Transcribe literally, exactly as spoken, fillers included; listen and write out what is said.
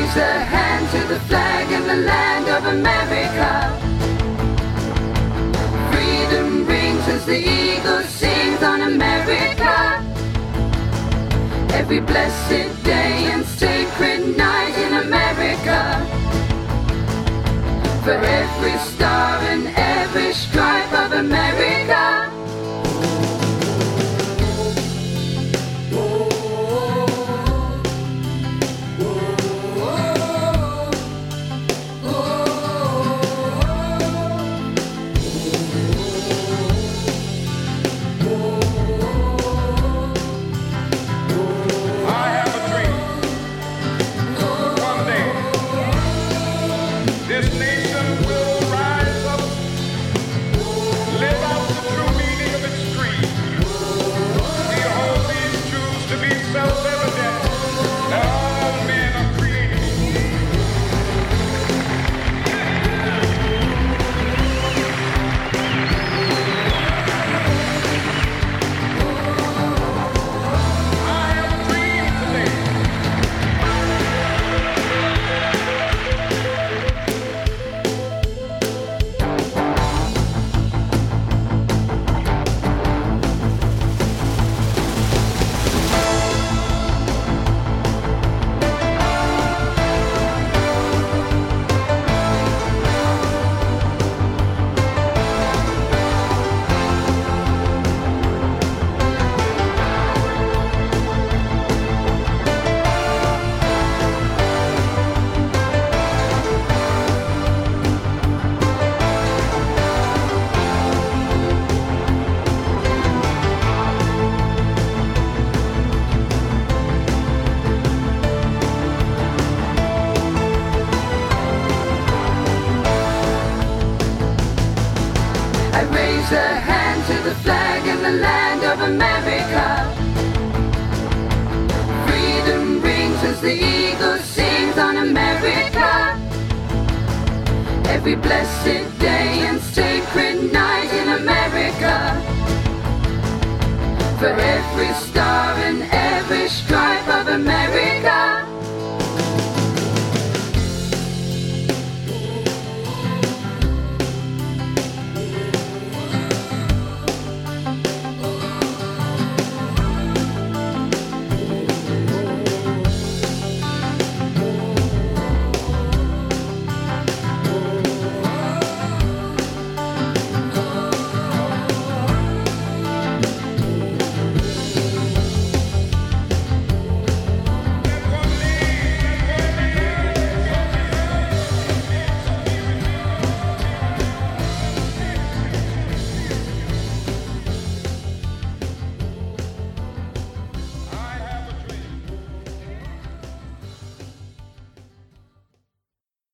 raise a hand to the flag and the land of America. Freedom rings as the eagle sings on America. Every blessed day and sacred night in America. For every star and every stripe of America. This nation will rise up, live out the true meaning of its creed. We hold these truths to be self-evident, that all men are created I have a dream today. I raise a hand to the flag and the land of America. Freedom rings as the eagle sings on America. Every blessed day and sacred night in America. For every star and every stripe of America.